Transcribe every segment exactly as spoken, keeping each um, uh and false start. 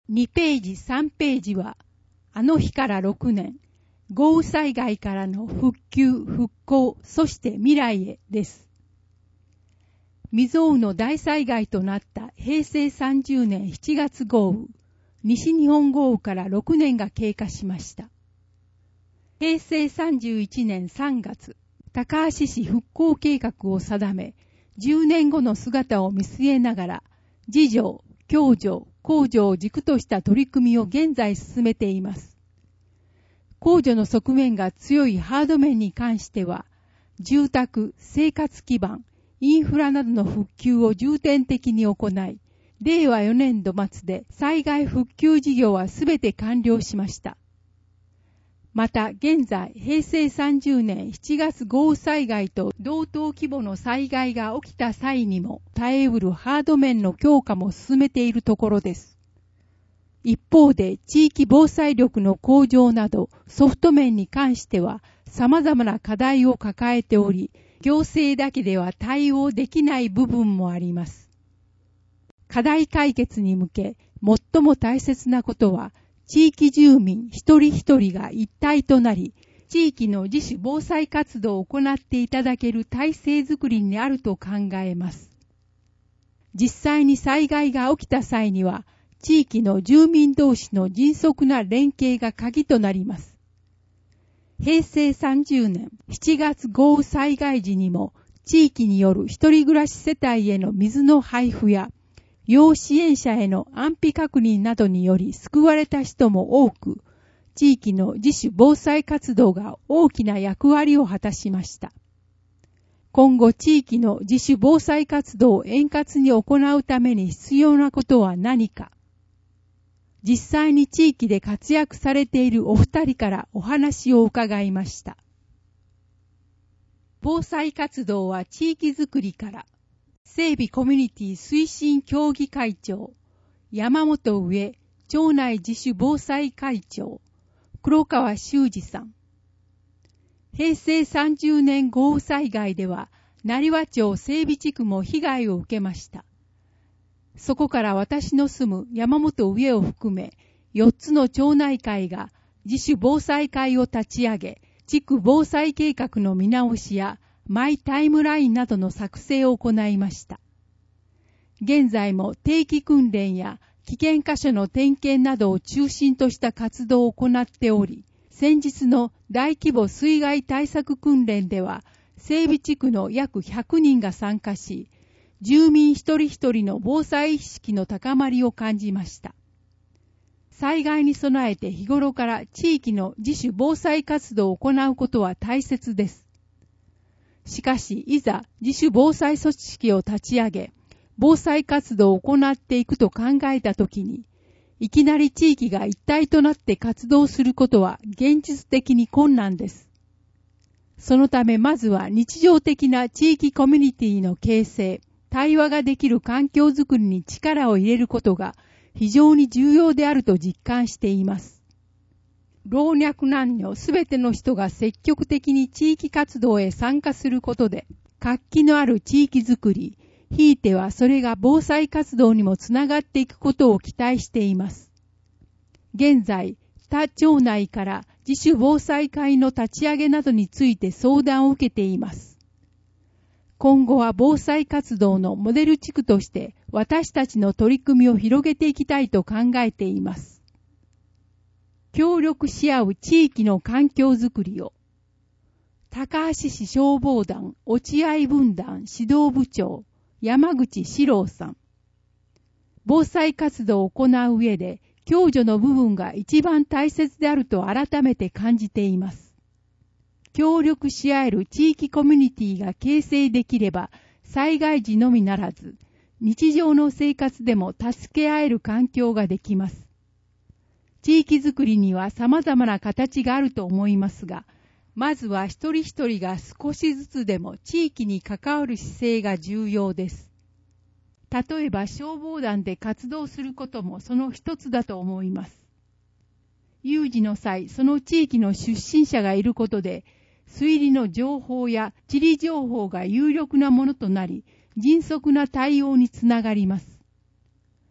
にページさんページは、あの日からろくねん、豪雨災害からの復旧、復興、そして未来へです。未曾有の大災害となったへいせいさんじゅうねんしちがつ豪雨、西日本豪雨からろくねんが経過しました。へいせいさんじゅういちねんさんがつ、高梁市復興計画を定め、じゅうねんごの姿を見据えながら、自助、共助、公助を軸とした取り組みを現在進めています。公助の側面が強いハード面に関しては、住宅、生活基盤、インフラなどの復旧を重点的に行い、れいわよねんど末で災害復旧事業はすべて完了しました。また現在、へいせいさんじゅうねんしちがつ豪雨災害と同等規模の災害が起きた際にも耐えうるハード面の強化も進めているところです。一方で地域防災力の向上などソフト面に関しては様々な課題を抱えており、行政だけでは対応できない部分もあります。課題解決に向け、最も大切なことは、地域住民一人一人が一体となり、地域の自主防災活動を行っていただける体制づくりにあると考えます。実際に災害が起きた際には、地域の住民同士の迅速な連携が鍵となります。へいせいさんじゅうねんしちがつ豪雨災害時にも、地域による一人暮らし世帯への水の配布や、要支援者への安否確認などにより救われた人も多く、地域の自主防災活動が大きな役割を果たしました。今後地域の自主防災活動を円滑に行うために必要なことは何か。実際に地域で活躍されているお二人からお話を伺いました。防災活動は地域づくりから。整備コミュニティ推進協議会長、山本上町内自主防災会長、黒川修二さん。へいせいさんじゅうねん豪雨災害では、成羽町整備地区も被害を受けました。そこから私の住む山本上を含め、よっつの町内会が自主防災会を立ち上げ、地区防災計画の見直しや、マイタイムラインなどの作成を行いました。現在も定期訓練や危険箇所の点検などを中心とした活動を行っており、先日の大規模水害対策訓練では、整備地区の約ひゃくにんが参加し、住民一人一人の防災意識の高まりを感じました。災害に備えて日頃から地域の自主防災活動を行うことは大切です。しかし、いざ自主防災組織を立ち上げ、防災活動を行っていくと考えたときに、いきなり地域が一体となって活動することは現実的に困難です。そのためまずは日常的な地域コミュニティの形成、対話ができる環境づくりに力を入れることが非常に重要であると実感しています。老若男女すべての人が積極的に地域活動へ参加することで、活気のある地域づくり、ひいてはそれが防災活動にもつながっていくことを期待しています。現在、他町内から自主防災会の立ち上げなどについて相談を受けています。今後は防災活動のモデル地区として私たちの取り組みを広げていきたいと考えています。協力し合う地域の環境づくりを、高梁市消防団落合分団指導部長、山口史郎さん。防災活動を行う上で、共助の部分が一番大切であると改めて感じています。協力し合える地域コミュニティが形成できれば、災害時のみならず、日常の生活でも助け合える環境ができます。地域づくりには様々な形があると思いますが、まずは一人一人が少しずつでも地域に関わる姿勢が重要です。例えば消防団で活動することもその一つだと思います。有事の際、その地域の出身者がいることで、推理の情報や地理情報が有力なものとなり、迅速な対応につながります。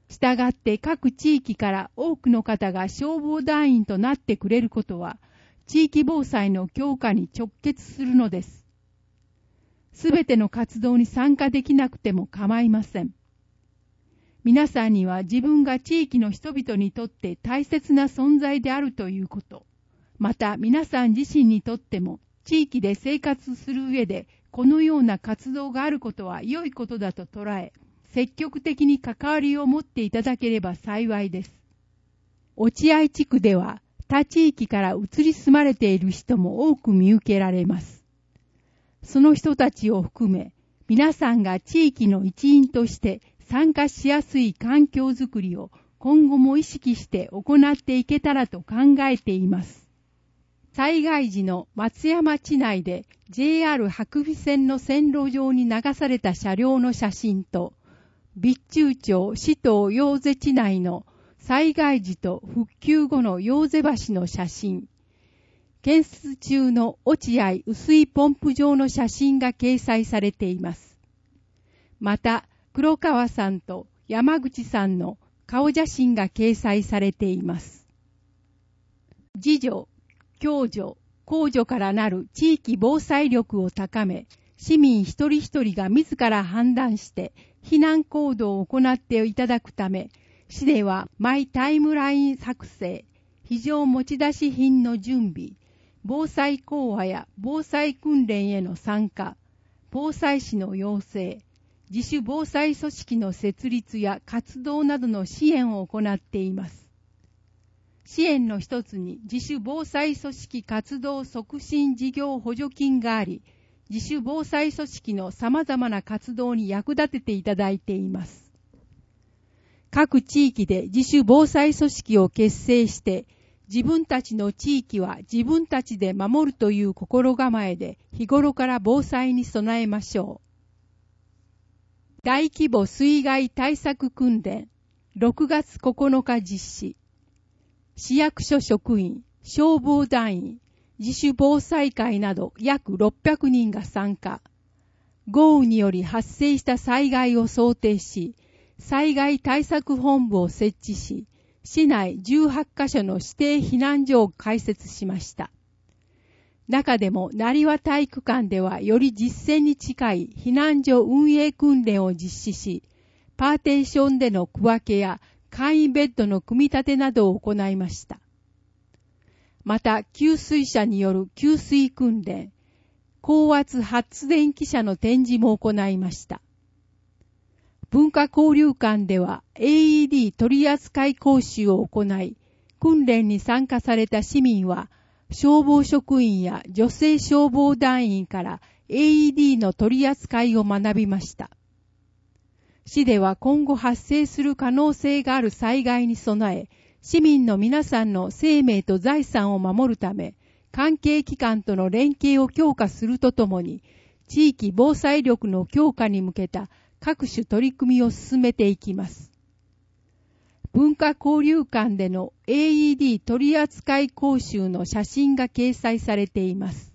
したがって各地域から多くの方が消防団員となってくれることは、地域防災の強化に直結するのです。すべての活動に参加できなくても構いません。皆さんには自分が地域の人々にとって大切な存在であるということ、また皆さん自身にとっても地域で生活する上でこのような活動があることは良いことだと捉え、積極的に関わりを持っていただければ幸いです。落合地区では他地域から移り住まれている人も多く見受けられます。その人たちを含め、皆さんが地域の一員として参加しやすい環境づくりを今後も意識して行っていけたらと考えています。災害時の松山地内で ジェイアール 伯備線の線路上に流された車両の写真と、備中町市東陽瀬地内の災害時と復旧後の陽瀬橋の写真、建設中の落合雨水ポンプ場の写真が掲載されています。また、黒川さんと山口さんの顔写真が掲載されています。自助、共助、公助からなる地域防災力を高め、市民一人一人が自ら判断して避難行動を行っていただくため、市ではマイタイムライン作成、非常持ち出し品の準備、防災講話や防災訓練への参加、防災士の養成、自主防災組織の設立や活動などの支援を行っています。支援の一つに自主防災組織活動促進事業補助金があり、自主防災組織の様々な活動に役立てていただいています。各地域で自主防災組織を結成して、自分たちの地域は自分たちで守るという心構えで日頃から防災に備えましょう。大規模水害対策訓練、ろくがつここのか実施。市役所職員、消防団員、自主防災会など約ろっぴゃくにんが参加。豪雨により発生した災害を想定し、災害対策本部を設置し、市内じゅうはちカ所の指定避難所を開設しました。中でも、成羽体育館ではより実践に近い避難所運営訓練を実施し、パーテーションでの区分けや簡易ベッドの組み立てなどを行いました。また、給水車による給水訓練、高圧発電機車の展示も行いました。文化交流館では エーイーディー 取扱講習を行い、訓練に参加された市民は、消防職員や女性消防団員から エーイーディー の取り扱いを学びました。市では今後発生する可能性がある災害に備え、市民の皆さんの生命と財産を守るため、関係機関との連携を強化するとともに、地域防災力の強化に向けた各種取り組みを進めていきます。文化交流館での エーイーディー 取扱講習の写真が掲載されています。